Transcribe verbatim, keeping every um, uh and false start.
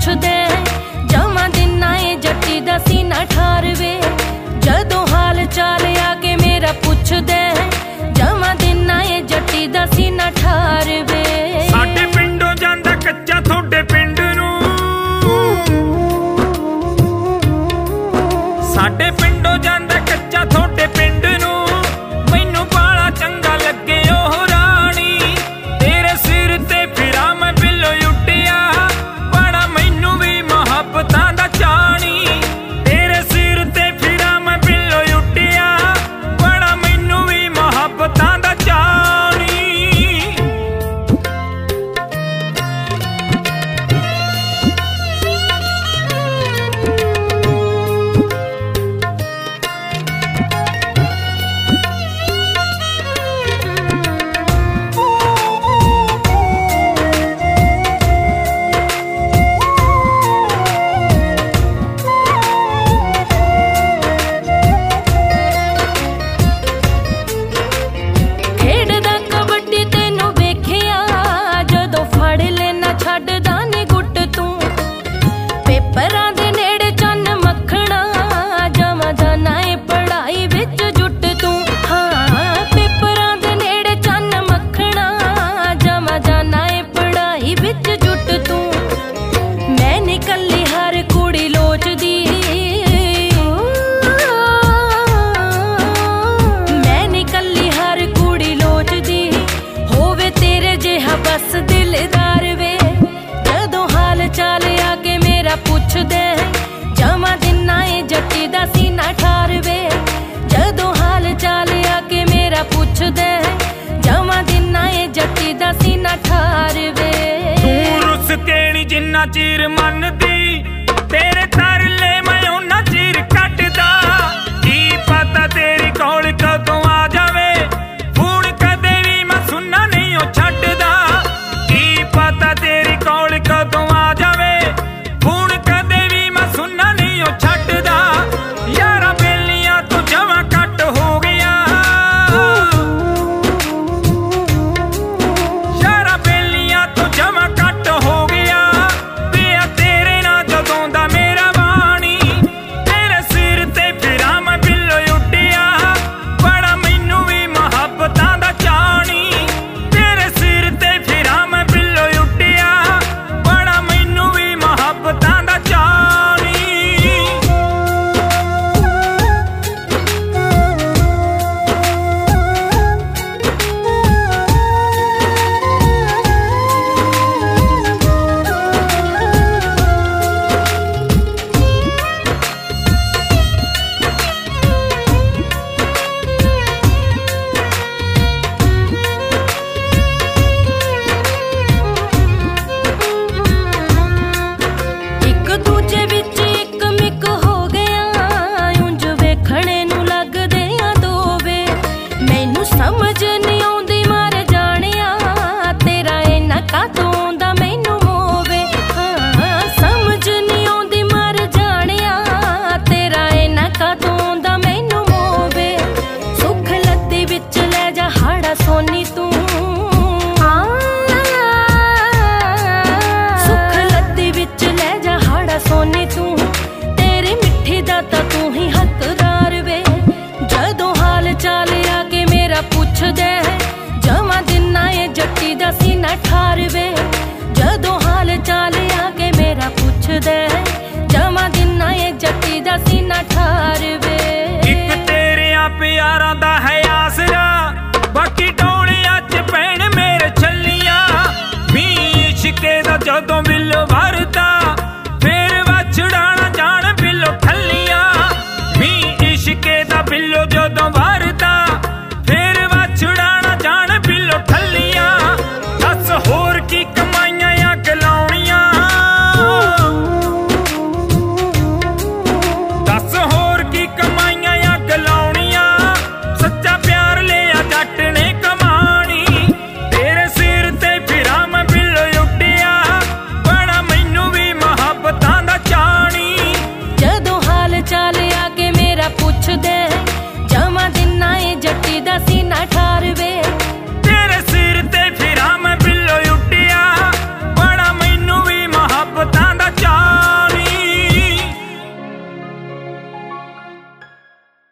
पुछदे जमा दिना ए जट्टी दा सीना ठारवे जदों हाल चाल आके मेरा पुछदे जमा दिना ए जट्टी दा सीना ठारवे साडे पिंडों जांदा कच्चा थोड़े पिंड नूं साडे पिंडों जांदा कच्चा थोड़े पिंड नूं मैनू बाला चंगा लगे ओह रानी तेरे सिर ते फिरा मैं बिल्लो उड्डिया बड़ा मैनू भी मुहब्बतां दा चाणी तेरे सिर ते फिरा मैं बिल्लो उड्डिया बड़ा मैनू भी मुहब्बतां दा चाणी बस दिलदार वे जदों हाल चाल आके मेरा पुछदे जमा दिना ए जट्टी दा सीना ठारवे जदों हाल चाल आके मेरा पुछदे जमा दिना ए जट्टी दा सीना ठारवे तू रुस केणी जिन्ना चीर मनदी तेरे तरले मैं उन्ना चीर कटदा की पता तेरी कौल कदों आ जावे फोन कदे भी मैं सुनना नहीं ओ छड्डदा पता तेरी कौल कदों आ जावे फोन कदे भी मैं सुनना नहीं ओ छड्डदा यारा बेलियां तू जमा कट हो गया यारा बेलियां तू जमा कट हो गया पिया तेरे ना जदों दा मेरा बाणी तेरे सिर ते फिरा मैं बिल्लो उड्डिया बड़ा मैनू भी मुहब्बतां दा चाणी तेरे सिर ते फिरा मैं समझ नहीं आउंदी मार जानिया तेरा इन्ना कातों दा मैनू मोवे हाँ समझ नहीं आउंदी मार जानिया तेरा इन्ना कातों दा मैनू मोवे सुख लत्ती विच ले जा हाड़ा सोनी तू सुख लत्ती विच ले जा हाड़ा सोनी तू तेरी मिठी दा तां तू ही हकदार वे जदों हाल चाल आके मेरा पुछदे जमा दिना ए जट्टी दा सीना ठा